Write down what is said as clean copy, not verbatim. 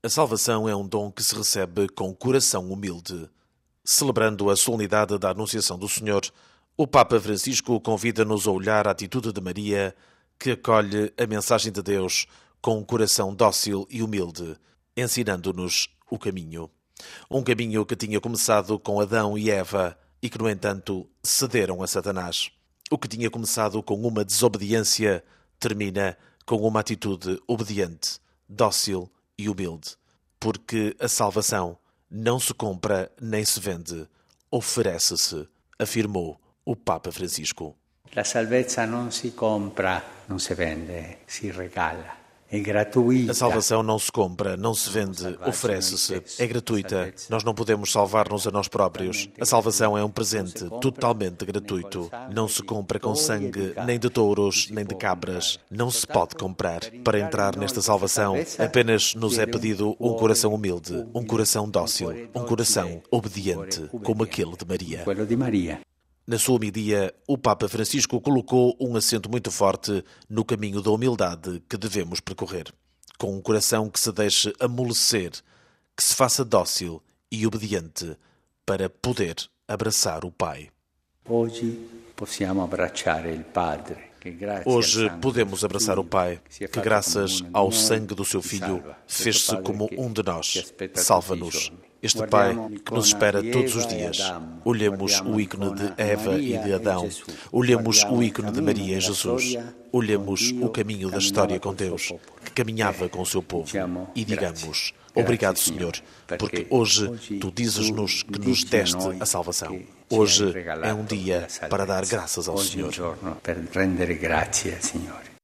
A salvação é um dom que se recebe com coração humilde. Celebrando a solenidade da Anunciação do Senhor, o Papa Francisco convida-nos a olhar a atitude de Maria, que acolhe a mensagem de Deus com um coração dócil e humilde, ensinando-nos o caminho. Um caminho que tinha começado com Adão e Eva e que, no entanto, cederam a Satanás. O que tinha começado com uma desobediência termina com uma atitude obediente, dócil e humilde. Porque a salvação não se compra nem se vende, oferece-se, afirmou o Papa Francisco. La salvezza non si compra, non si vende, si regala. É gratuita. A salvação não se compra, não se vende, oferece-se, é gratuita. Nós não podemos salvar-nos a nós próprios. A salvação é um presente totalmente gratuito. Não se compra com sangue, nem de touros, nem de cabras. Não se pode comprar. Para entrar nesta salvação, apenas nos é pedido um coração humilde, um coração dócil, um coração obediente, como aquele de Maria. Na sua homilia, o Papa Francisco colocou um acento muito forte no caminho da humildade que devemos percorrer, com um coração que se deixe amolecer, que se faça dócil e obediente para poder abraçar o Pai. Hoje podemos abraçar o Pai, que graças ao sangue do seu Filho fez-se como um de nós. Salva-nos. Este Pai que nos espera todos os dias. Olhemos o ícone de Eva e de Adão. Olhemos o ícone de Maria e Jesus. Olhemos o caminho da história com Deus, que caminhava com o seu povo. E digamos, obrigado, Senhor, porque hoje Tu dizes-nos que nos deste a salvação. Hoje é um dia para dar graças ao Senhor. Per rendere grazie al Signore.